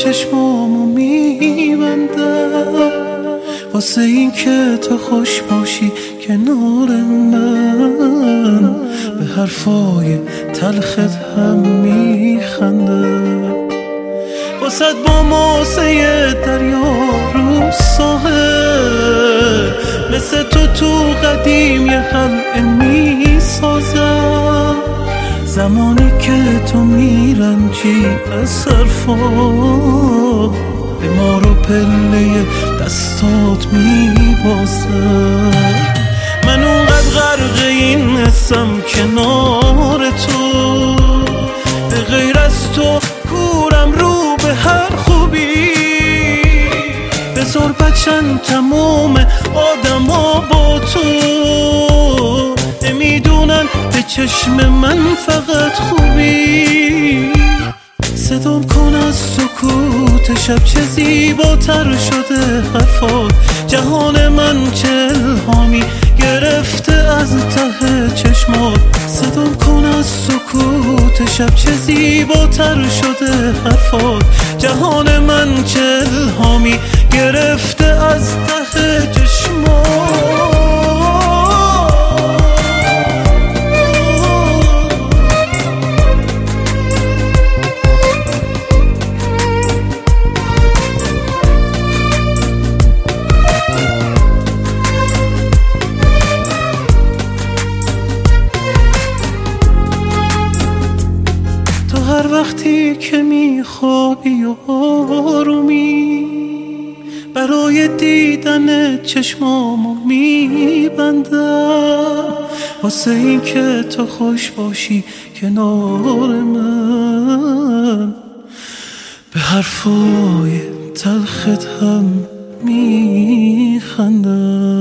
چشمامو میبندم واسه این که تو خوش باشی کنار من، به حرفای تلخت هم میخندم. واسه با ماسه دریا رو ساحل مثل تو قدیم یه خلقه میسازم. زمانی که تو میرنجی از حرفا به ما رو پله دستات میبازم. من اونقدر غرق این حسم کنار تو، به غیر از تو کورم رو به هر خوبی. بذار بچن تموم آدما با تو، نمیدونن به چشم من فقط خوبی. صدام کن از سکوت شب چه زیباتر شده حرفات. جهان من چه الهامی گرفته از ته چشمات. صدام کن از سکوت شب چه زیباتر شده حرفات. جهان من چه الهامی گرفته از ته چشمات. هر وقتی که میخوابی و آرومی، برای دیدن چشمامو میبندم واسه این که تو خوش باشی کنار من، به حرفای تلخت هم میخندم.